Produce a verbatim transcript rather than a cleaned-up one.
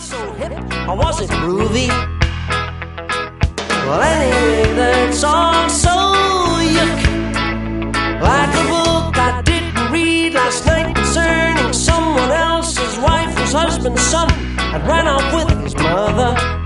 so hip, or was it groovy? Well, anyway, that's all so yuck. Like a book I didn't read last night concerning someone else's wife, whose husband's son had ran off with his mother.